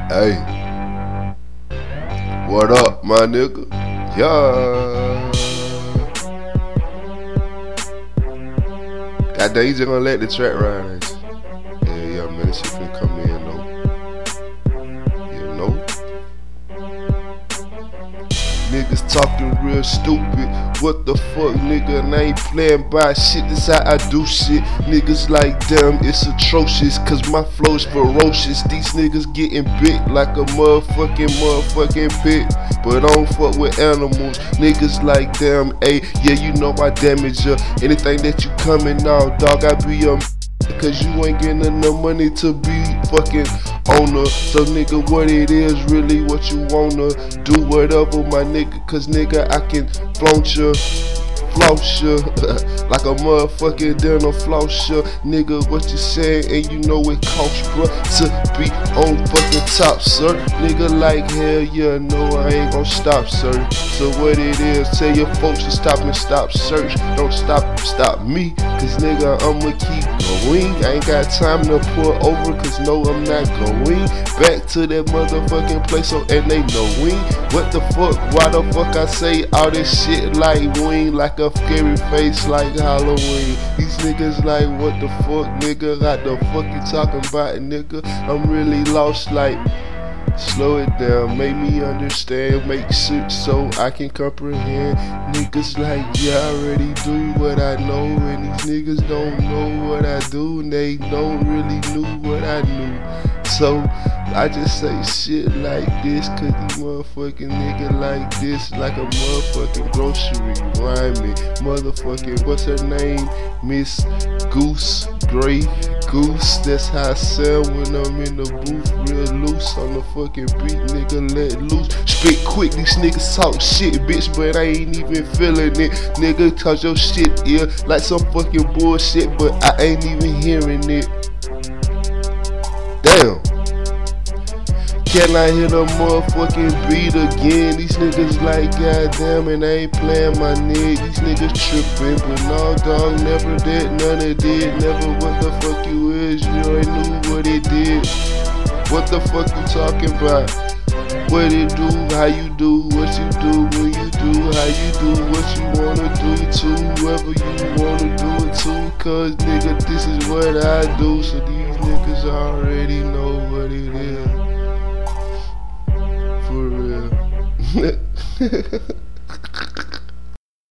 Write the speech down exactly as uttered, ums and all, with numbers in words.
Hey, what up, my nigga? Yeah. Goddamn, you just gonna let the track ride, ain't you? Yeah, yeah, man, this shit finna come in, though. You know? Niggas talking real stupid. What the fuck, nigga? And I ain't playing by shit. This how I do shit. Niggas like, damn, it's atrocious. Cause my flow's ferocious. These niggas getting bit like a motherfucking motherfucking pit. But I don't fuck with animals. Niggas like, damn, ayy, yeah, you know I damage ya. Anything that you coming out, dog, I be a cause you ain't getting enough money to be fucking owner. So nigga, what it is really what you wanna do, whatever, my nigga. Cause nigga, I can flaunt ya, floss ya like a motherfucking dinner floss ya. Nigga, what you saying? And you know it costs, bruh, to be on fucking top, sir. Nigga, like hell yeah, no, I ain't gon' stop, sir. So what it is, tell your folks to stop and stop search. Don't stop, stop me, cause nigga, I'ma keep going. I ain't got time to pull over, cause no, I'm not going back to that motherfucking place, so and they know we. What the fuck, why the fuck I say all this shit like wing, like a scary face like Halloween. These niggas like, what the fuck, nigga? What the fuck you talking about, nigga? I'm really lost, like, slow it down, make me understand, make shit so I can comprehend. Niggas like, yeah, I already do what I know, and these niggas don't know what I do, and they don't really knew what I knew. So I just say shit like this, cause these motherfucking nigga like this, like a motherfucking grocery rhyming. Motherfucking, what's her name? Miss Goose, Gray Goose. That's how I sound when I'm in the booth, real loose on the fucking beat, nigga, let loose. Spit quick, these niggas talk shit, bitch, but I ain't even feeling it, nigga, cause your shit here like some fucking bullshit, but I ain't even hearing it. Damn. Can I hit a motherfucking beat again? These niggas like, goddamn, and I ain't playing my nigga. These niggas tripping, but no, dog, never did, none of did. Never what the fuck you is, you already knew what it did. What the fuck you talking about? What it do, how you do, what you do, when you do, how you do, what you wanna do to whoever you wanna do it to. Cause nigga, this is what I do, so these niggas already know what it is. For real.